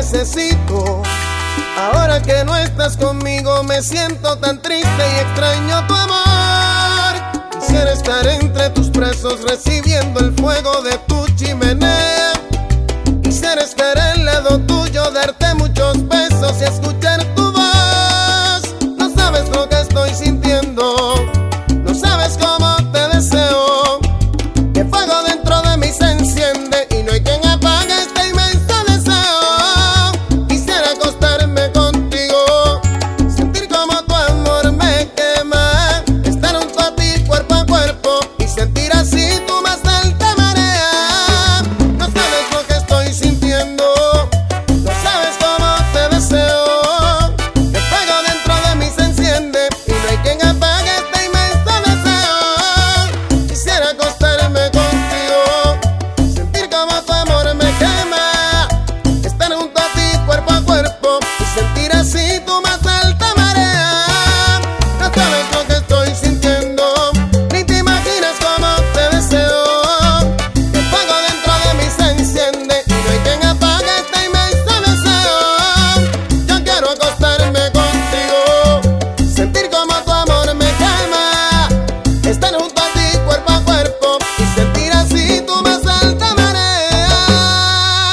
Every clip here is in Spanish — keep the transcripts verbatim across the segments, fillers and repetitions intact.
necesito. Ahora que no estás conmigo me siento tan triste y extraño tu amor. Quisiera estar entre tus brazos recibiendo el fuego de tu chimenea. Quisiera estar al lado tuyo, darte muchos besos y escuchar tu voz. No sabes lo que estoy sintiendo, no sabes cómo te deseo. Que fuego dentro de mí se enciende y no hay quien apague este inmenso deseo. Quisiera acostarme contigo, sentir como tu amor me quema, estar junto a ti cuerpo a cuerpo y sentir así tu más alta marea. No sabes lo que estoy sintiendo, no sabes cómo te deseo. Que fuego dentro de mí se enciende y no hay quien apague este inmenso deseo. Quisiera acostarme contigo, sentir como tu amor me quema, estar junto a ti cuerpo a cuerpo y sentir así tu más alta marea. No sabes lo que estoy sintiendo, ni te imaginas cómo te deseo. Que fuego dentro de mí se enciende y no hay quien apague este inmenso deseo. Yo quiero acostarme contigo, sentir como tu amor me quema, estar junto a ti cuerpo a cuerpo y sentir así tu más alta marea.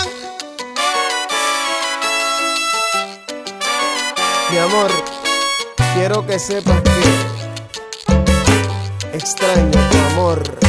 Mi amor, quiero que sepas que extraño tu amor.